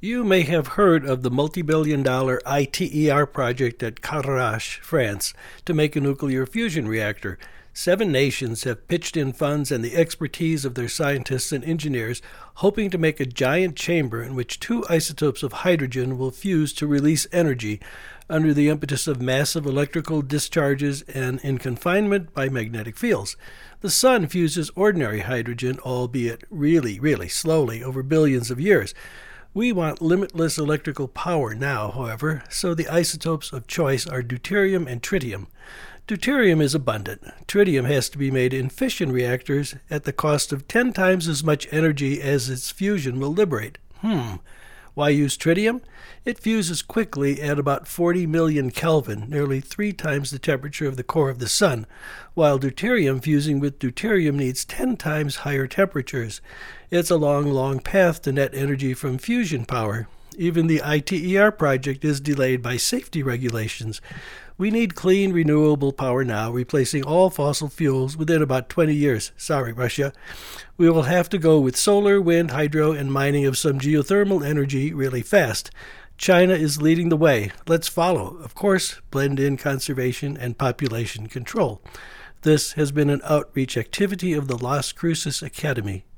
You may have heard of the multi-billion-dollar ITER project at Cadarache, France, to make a nuclear fusion reactor. 7 nations have pitched in funds and the expertise of their scientists and engineers, hoping to make a giant chamber in which 2 isotopes of hydrogen will fuse to release energy under the impetus of massive electrical discharges and in confinement by magnetic fields. The sun fuses ordinary hydrogen, albeit really, really slowly, over billions of years. We want limitless electrical power now, however, so the isotopes of choice are deuterium and tritium. Deuterium is abundant. Tritium has to be made in fission reactors at the cost of 10 times as much energy as its fusion will liberate. Why use tritium? It fuses quickly at about 40 million Kelvin, nearly 3 times the temperature of the core of the sun, while deuterium fusing with deuterium needs 10 times higher temperatures. It's a long, long path to net energy from fusion power. Even the ITER project is delayed by safety regulations. We need clean, renewable power now, replacing all fossil fuels within about 20 years. Sorry, Russia. We will have to go with solar, wind, hydro, and mining of some geothermal energy really fast. China is leading the way. Let's follow. Of course, blend in conservation and population control. This has been an outreach activity of the Las Cruces Academy.